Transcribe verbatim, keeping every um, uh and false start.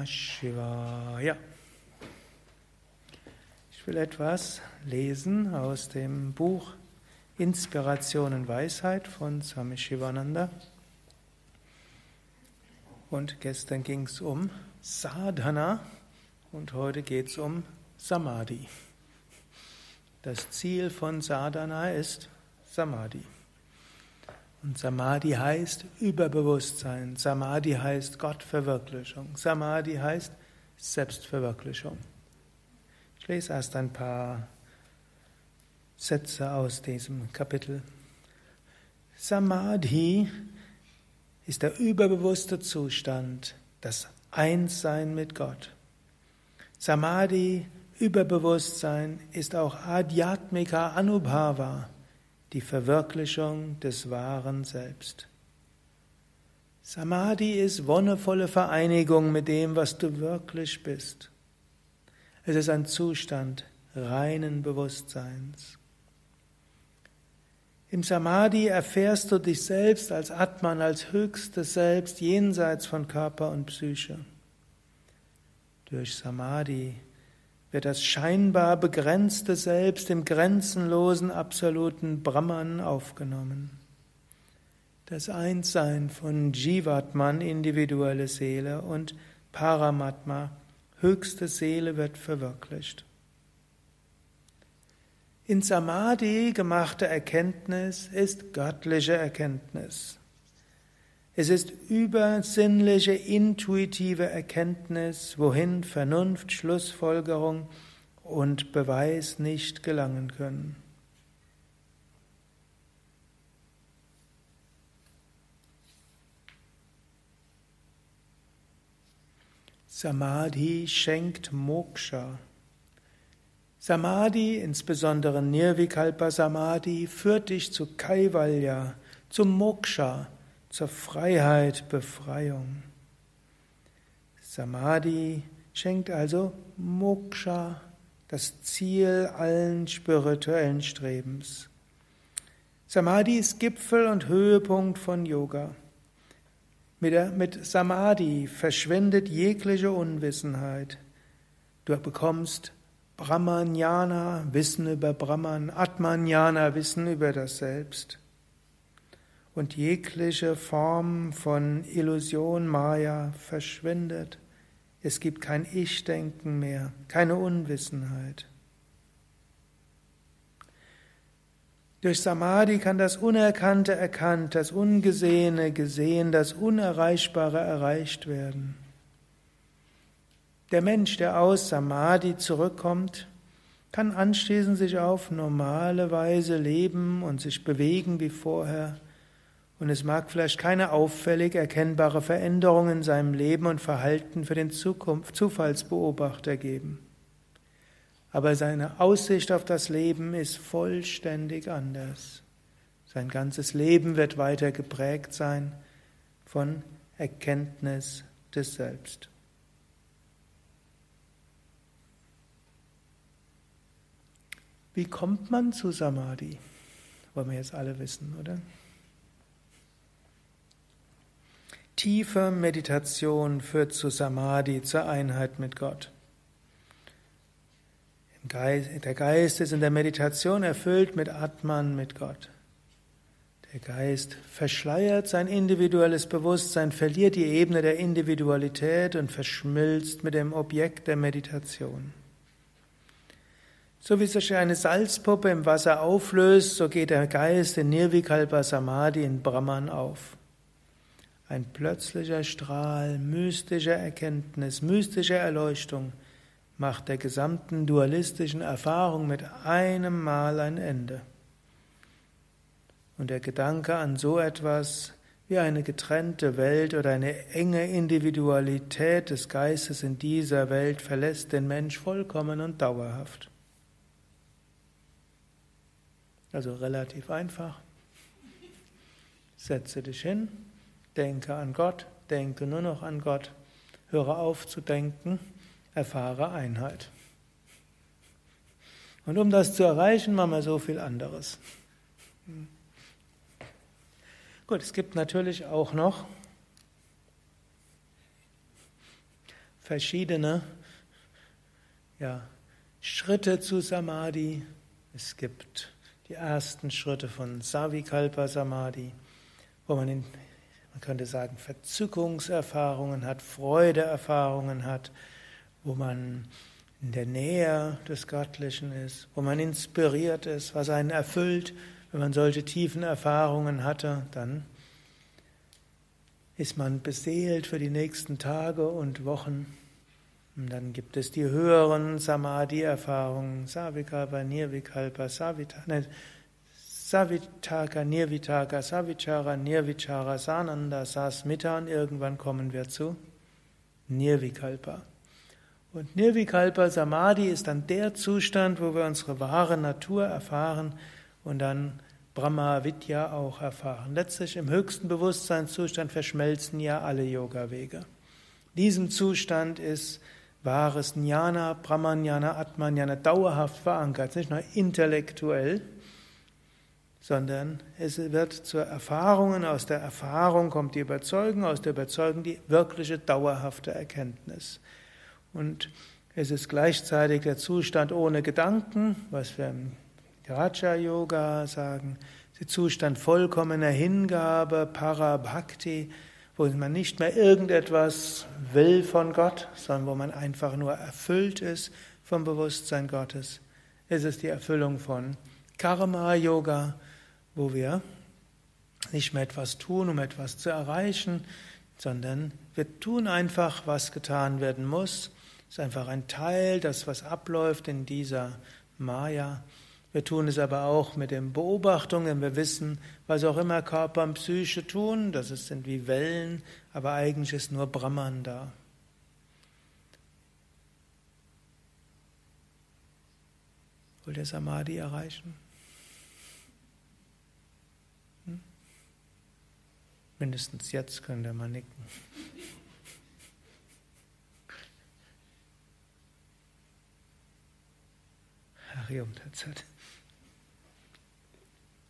Namah Shivaya. Ich will etwas lesen aus dem Buch Inspiration und Weisheit von Swami Shivananda. Und gestern ging es um Sadhana und heute geht es um Samadhi. Das Ziel von Sadhana ist Samadhi. Und Samadhi heißt Überbewusstsein. Samadhi heißt Gottverwirklichung. Samadhi heißt Selbstverwirklichung. Ich lese erst ein paar Sätze aus diesem Kapitel. Samadhi ist der überbewusste Zustand, das Einssein mit Gott. Samadhi, Überbewusstsein, ist auch Adhyatmika Anubhava, die Verwirklichung des wahren Selbst. Samadhi ist wonnevolle Vereinigung mit dem, was du wirklich bist. Es ist ein Zustand reinen Bewusstseins. Im Samadhi erfährst du dich selbst als Atman, als höchstes Selbst, jenseits von Körper und Psyche. Durch Samadhi wird das scheinbar begrenzte Selbst im grenzenlosen, absoluten Brahman aufgenommen. Das Einssein von Jivatman, individuelle Seele, und Paramatma, höchste Seele, wird verwirklicht. In Samadhi gemachte Erkenntnis ist göttliche Erkenntnis. Es ist übersinnliche, intuitive Erkenntnis, wohin Vernunft, Schlussfolgerung und Beweis nicht gelangen können. Samadhi schenkt Moksha. Samadhi, insbesondere Nirvikalpa Samadhi, führt dich zu Kaivalya, zum Moksha, zur Freiheit, Befreiung. Samadhi schenkt also Moksha, das Ziel allen spirituellen Strebens. Samadhi ist Gipfel und Höhepunkt von Yoga. Mit, der, mit Samadhi verschwindet jegliche Unwissenheit. Du bekommst Brahmanyana, Wissen über Brahman, Atmanyana, Wissen über das Selbst. Und jegliche Form von Illusion, Maya, verschwindet. Es gibt kein Ich-Denken mehr, keine Unwissenheit. Durch Samadhi kann das Unerkannte erkannt, das Ungesehene gesehen, das Unerreichbare erreicht werden. Der Mensch, der aus Samadhi zurückkommt, kann anschließend sich auf normale Weise leben und sich bewegen wie vorher. Und es mag vielleicht keine auffällig erkennbare Veränderung in seinem Leben und Verhalten für den Zukunft, Zufallsbeobachter geben. Aber seine Aussicht auf das Leben ist vollständig anders. Sein ganzes Leben wird weiter geprägt sein von Erkenntnis des Selbst. Wie kommt man zu Samadhi? Wollen wir jetzt alle wissen, oder? Tiefe Meditation führt zu Samadhi, zur Einheit mit Gott. Im Geist, der Geist ist in der Meditation erfüllt mit Atman, mit Gott. Der Geist verschleiert sein individuelles Bewusstsein, verliert die Ebene der Individualität und verschmilzt mit dem Objekt der Meditation. So wie sich eine Salzpuppe im Wasser auflöst, so geht der Geist in Nirvikalpa Samadhi in Brahman auf. Ein plötzlicher Strahl mystischer Erkenntnis, mystischer Erleuchtung macht der gesamten dualistischen Erfahrung mit einem Mal ein Ende. Und der Gedanke an so etwas wie eine getrennte Welt oder eine enge Individualität des Geistes in dieser Welt verlässt den Mensch vollkommen und dauerhaft. Also relativ einfach. Setze dich hin, denke an Gott, denke nur noch an Gott, höre auf zu denken, erfahre Einheit. Und um das zu erreichen, machen wir so viel anderes. Gut, es gibt natürlich auch noch verschiedene ja, Schritte zu Samadhi. Es gibt die ersten Schritte von Savikalpa Samadhi, wo man, in, man könnte sagen, Verzückungserfahrungen hat, Freudeerfahrungen hat, wo man in der Nähe des Göttlichen ist, wo man inspiriert ist, was einen erfüllt. Wenn man solche tiefen Erfahrungen hatte, dann ist man beseelt für die nächsten Tage und Wochen. Und dann gibt es die höheren Samadhi-Erfahrungen, Savikalpa, Nirvikalpa, Savita, ne, Savitaka, Nirvitaka, Savichara, Nirvichara, Sananda, Sasmita und irgendwann kommen wir zu Nirvikalpa. Und Nirvikalpa Samadhi ist dann der Zustand, wo wir unsere wahre Natur erfahren und dann Brahma Vidya auch erfahren. Letztlich im höchsten Bewusstseinszustand verschmelzen ja alle Yoga-Wege. In diesem Zustand ist wahres Jnana, Brahmajnana, Atmajnana dauerhaft verankert, nicht nur intellektuell, sondern es wird zur Erfahrung und aus der Erfahrung kommt die Überzeugung, aus der Überzeugung die wirkliche dauerhafte Erkenntnis. Und es ist gleichzeitig der Zustand ohne Gedanken, was wir im Raja-Yoga sagen, der Zustand vollkommener Hingabe, Parabhakti, wo man nicht mehr irgendetwas will von Gott, sondern wo man einfach nur erfüllt ist vom Bewusstsein Gottes. Es ist die Erfüllung von Karma-Yoga, wo wir nicht mehr etwas tun, um etwas zu erreichen, sondern wir tun einfach, was getan werden muss. Es ist einfach ein Teil, das was abläuft in dieser Maya. Wir tun es aber auch mit den Beobachtungen, wir wissen, was auch immer Körper und Psyche tun, das sind wie Wellen, aber eigentlich ist nur Brahman da. Wollt ihr Samadhi erreichen? Hm? Mindestens jetzt könnt ihr mal nicken. Harium Tatsat.